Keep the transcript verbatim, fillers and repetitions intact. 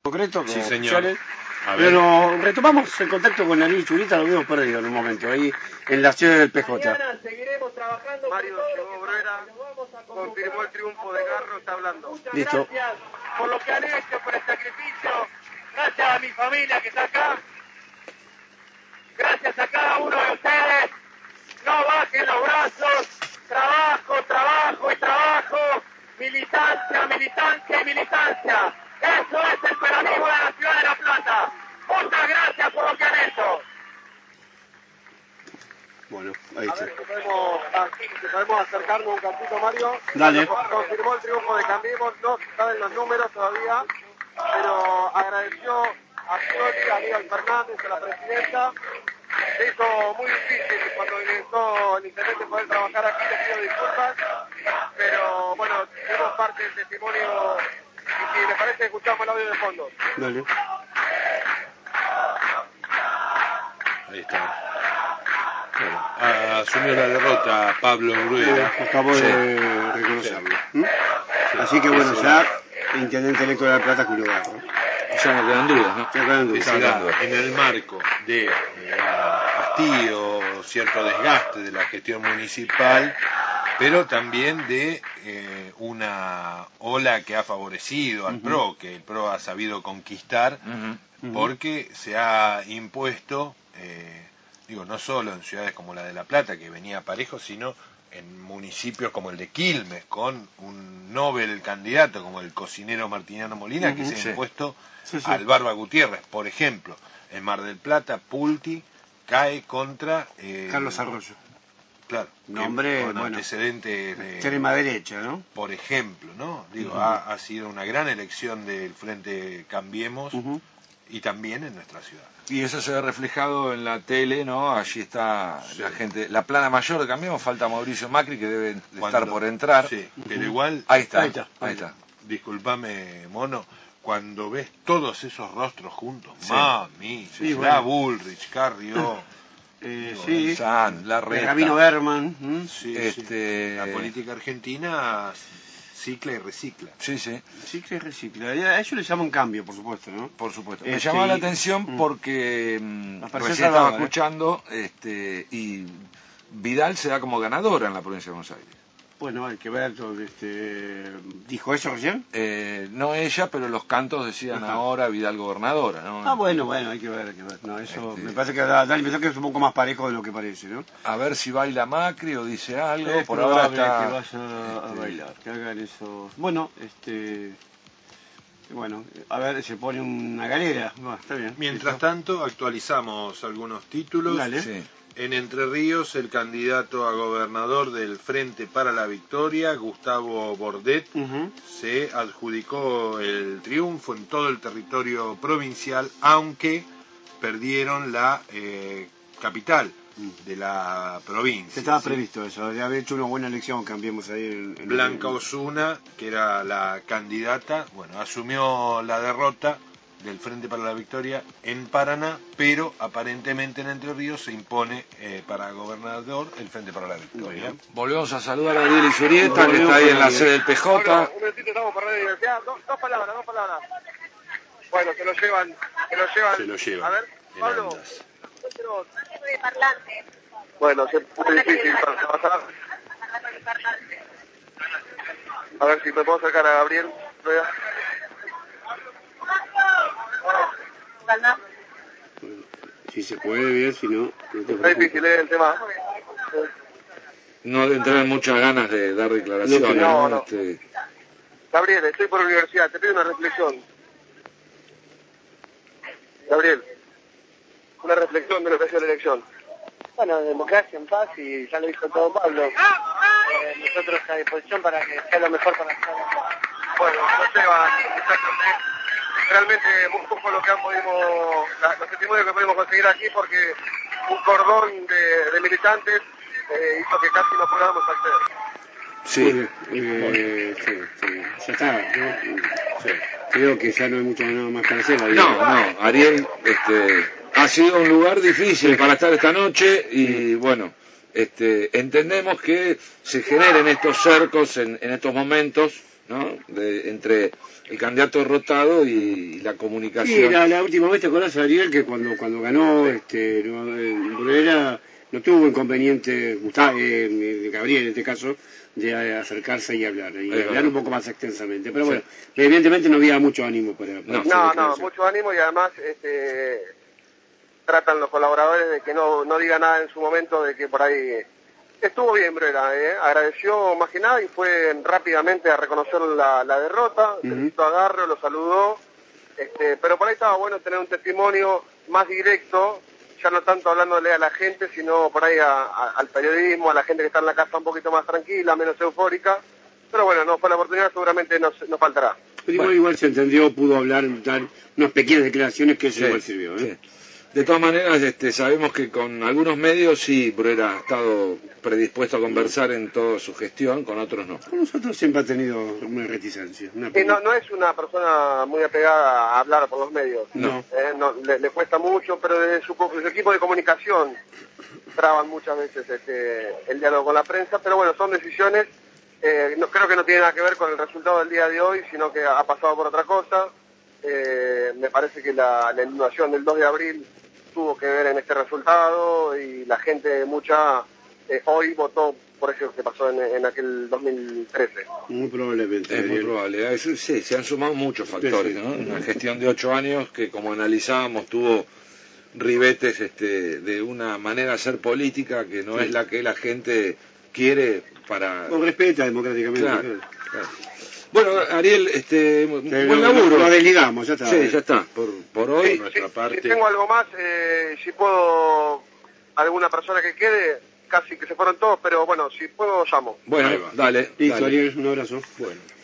concreto, sí, señor. Pero retomamos el contacto con Ariel Zurita, lo habíamos perdido en un momento, ahí en la sede del P J. Seguiremos trabajando. Mario llegó Brera, confirmó el triunfo de Garro, está hablando. Muchas Listo. Gracias por lo que han hecho, por el sacrificio. Gracias a mi familia que está acá. Gracias a cada uno de ustedes. No bajen los brazos. Trabajo, trabajo y trabajo. Militancia, militancia y militancia. Eso es el peronismo de la ciudad de La Plata. Muchas gracias por lo que han hecho. Bueno, ahí A está. ver si podemos, si podemos acercarnos un cantito, Mario. Dale. Confirmó el triunfo de Cambiemos, no saben los números todavía, pero agradeció a Scioli, a Aníbal Fernández, a la presidenta. Se hizo muy difícil cuando ingresó el intendente poder trabajar aquí, le pido disculpas, pero bueno, tuvimos parte del testimonio y si les parece escuchamos el audio de fondo. Dale. Ahí está. Bueno, asumió la derrota Pablo Bruera. Acabo Sí. de reconocerlo. ¿Mm? Sí. Así que bueno, Sí. ya intendente electo de La Plata, Julio Garro. Ya no quedan dudas, ¿no? Ya quedan dudas. Se da en el marco de eh, hastío, cierto desgaste de la gestión municipal, pero también de eh, una ola que ha favorecido al Uh-huh. P R O, que el P R O ha sabido conquistar, Uh-huh. porque se ha impuesto, eh, digo, no solo en ciudades como la de La Plata, que venía parejo, sino en municipios como el de Quilmes, con un Nobel candidato como el cocinero Martiniano Molina, uh-huh, que se ha sí. impuesto sí, sí. al Barba Gutiérrez. Por ejemplo, en Mar del Plata, Pulti cae contra... Eh, Carlos Arroyo. Claro, Nombre, con bueno, antecedentes de... extrema derecha, ¿no? Por ejemplo, ¿no? Digo, Uh-huh. ha, ha sido una gran elección del Frente Cambiemos, uh-huh, y también en nuestra ciudad. Y eso se ve reflejado en la tele, ¿no? Allí está sí. la gente, la plana mayor de Cambiemos, falta Mauricio Macri, que debe de Cuando, estar por entrar. Sí, pero igual... Ahí está, ahí está. Ahí está. Disculpame, Mono, cuando ves todos esos rostros juntos, sí. Mami, sí, la bueno. Bullrich, Carrió... Eh, sí, San, la Reta, Rabino Berman, ¿m? sí, este... sí. La política argentina cicla y recicla. Sí, sí. Cicla y recicla. A ellos le llaman cambio, por supuesto, ¿no? Por supuesto. Este, Me llamaba la atención y... porque mm, recién salvador, estaba ¿eh? escuchando este, y Vidal se da como ganadora en la provincia de Buenos Aires. Bueno, hay que ver, este, ¿dijo eso recién? Eh, no ella, pero los cantos decían Ajá. ahora Vidal gobernadora, ¿no? Ah, bueno, bueno, hay que ver, hay que ver. No, eso este... me parece que da, da la impresión que es un poco más parejo de lo que parece, ¿no? A ver si baila Macri o dice algo, es por ahora está... que vaya este... a bailar, que hagan eso. Bueno, este... Bueno, a ver, se pone una galera. Bueno, está bien. Mientras ¿listo? tanto, actualizamos algunos títulos. Dale. Sí. En Entre Ríos, el candidato a gobernador del Frente para la Victoria, Gustavo Bordet, uh-huh, se adjudicó el triunfo en todo el territorio provincial, aunque perdieron la eh, capital de la provincia. Estaba ¿sí? previsto eso, había hecho una buena elección, cambiemos ahí. En, en Blanca el... Osuna, que era la candidata, bueno, asumió la derrota del Frente para la Victoria en Paraná, pero aparentemente en Entre Ríos se impone eh, para gobernador el Frente para la Victoria. Volvemos a saludar a Ariel Zurieta, que está ahí en la sede del P J. Bueno, un momentito, estamos por Radio Diversidad. Dos, dos palabras, dos palabras. Bueno, se lo llevan, se lo llevan. Se lo llevan. A ver, Pablo. Parlante. Bueno, es muy difícil para trabajar. A ver si me puedo acercar a Gabriel. Si se puede bien, si no... no es difícil, ¿eh? El tema. No le entran muchas ganas de dar declaraciones. No, no. Este... Gabriel, estoy por la universidad, te pido una reflexión. Gabriel, una reflexión de lo que ha sido la elección. Bueno, democracia en paz y ya lo dijo todo Pablo. Eh, nosotros a disposición para que sea lo mejor para nosotros. Bueno, no lleva, exactamente. Realmente muy poco lo que han podido, la, los testimonios que podemos conseguir aquí, porque un cordón de, de militantes eh, hizo que casi no podamos acceder. Sí, eh, sí, sí, ya está, ¿no? Sí. Creo que ya no hay mucho nada más para hacer. No, no, Ariel, este, ha sido un lugar difícil para estar esta noche y bueno, este, entendemos que se generen estos cercos en, en estos momentos ¿no? De, entre el candidato derrotado y, y la comunicación. Sí, la, la última vez te acordás, Ariel, que cuando cuando ganó este no, eh, Brunera no tuvo inconveniente, Gustavo, eh, Gabriel en este caso, de acercarse y hablar, y Es hablar verdad. un poco más extensamente. Pero Sí. bueno, evidentemente no había mucho ánimo para... para No. hacer No, no, declaración. mucho ánimo y además este, tratan los colaboradores de que no, no diga nada en su momento, de que por ahí estuvo bien Brera, ¿eh? Agradeció más que nada y fue rápidamente a reconocer la, la derrota, Uh-huh. felicitó a Garro, lo saludó, este, pero por ahí estaba bueno tener un testimonio más directo, ya no tanto hablándole a la gente, sino por ahí a, a, al periodismo, a la gente que está en la casa un poquito más tranquila, menos eufórica, pero bueno, no fue la oportunidad, seguramente nos, nos faltará. Pero igual, igual se entendió, pudo hablar, dar unas pequeñas declaraciones que eso Sí, igual sirvió. ¿eh? sí. De todas maneras, este, sabemos que con algunos medios sí, Brera ha estado predispuesto a conversar en toda su gestión, con otros no. Con nosotros siempre ha tenido una reticencia. Una Y no, no es una persona muy apegada a hablar por los medios. No. Eh, no, le, le cuesta mucho, pero desde su, su equipo de comunicación traban muchas veces este, el diálogo con la prensa. Pero bueno, son decisiones, eh, no, creo que no tiene nada que ver con el resultado del día de hoy, sino que ha pasado por otra cosa. Eh, me parece que la, la inundación del dos de abril tuvo que ver en este resultado y la gente mucha eh, hoy votó por eso que pasó en, en aquel dos mil trece. Muy probablemente. Es muy Ariel. probable. Eso, sí, se han sumado muchos factores, Sí, sí. ¿no? Una gestión de ocho años que, como analizábamos, tuvo ribetes este, de una manera de hacer política que no Sí. es la que la gente quiere para... O respeta democráticamente. Claro, claro. claro. Bueno, Ariel, este, buen Que lo- laburo. Lo desligamos, ya está. Sí, ya está, por, por hoy. Sí, nuestra sí, parte. si tengo algo más, eh, si puedo, alguna persona que quede, casi que se fueron todos, pero bueno, si puedo llamo. Bueno, Ahí va. dale. Listo, dale. Ariel, un abrazo. Bueno.